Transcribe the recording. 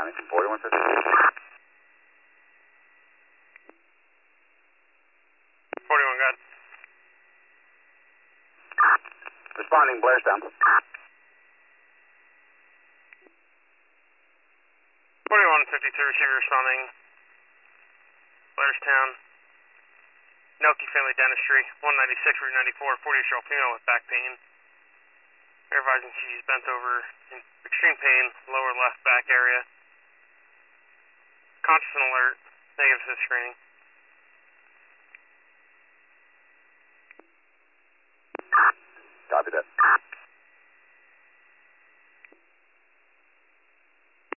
County, 4152. Got it. Responding Blairstown. 4152 receiver responding. Blairstown. Nelke Family Dentistry, 196 Route 94, 40-year-old female with back pain. They're advising she's bent over in extreme pain, lower left back area. Conscious and alert, negative to screening. Copy that.